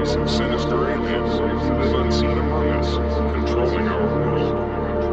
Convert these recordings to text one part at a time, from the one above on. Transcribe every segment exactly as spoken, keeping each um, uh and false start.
race of sinister aliens who live unseen among us, controlling our world.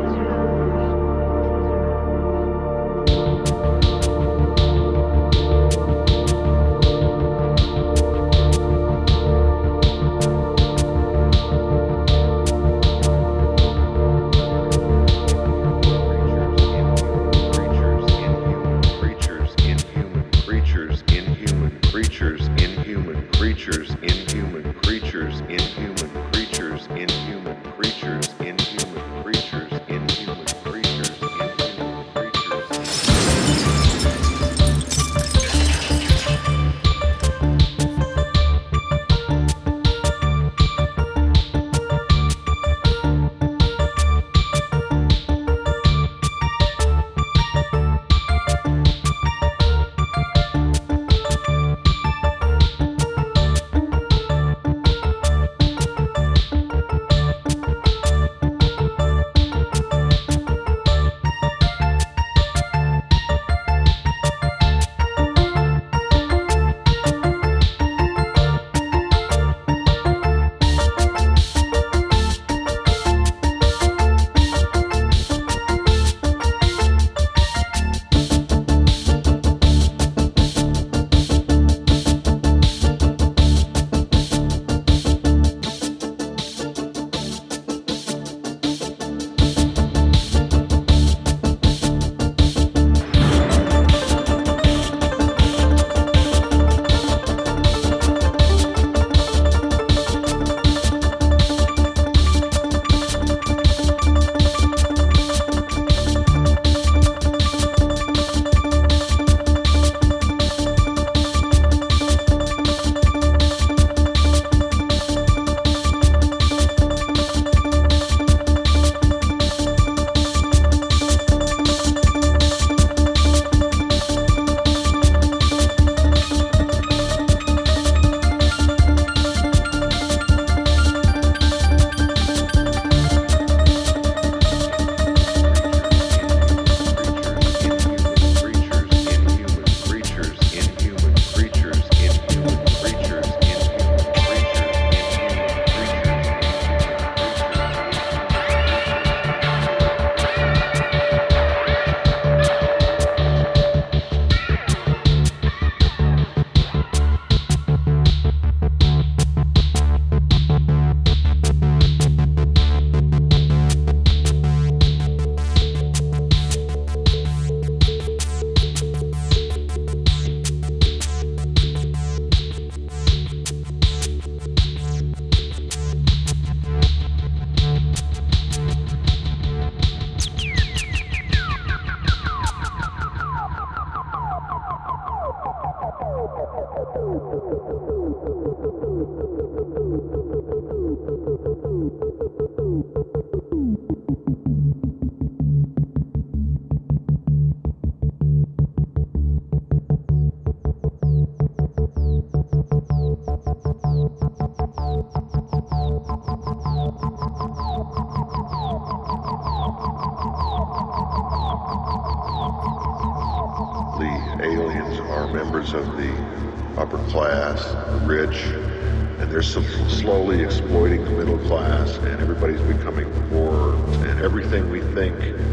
Of the upper class, the rich, and they're so slowly exploiting the middle class, and everybody's becoming poorer, and everything we think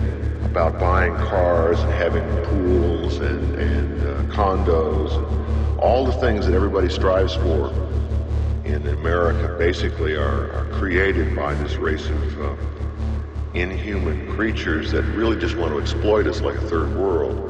about buying cars and having pools and, and uh, condos, and all the things that everybody strives for in America basically are, are created by this race of uh, inhuman creatures that really just want to exploit us like a third world.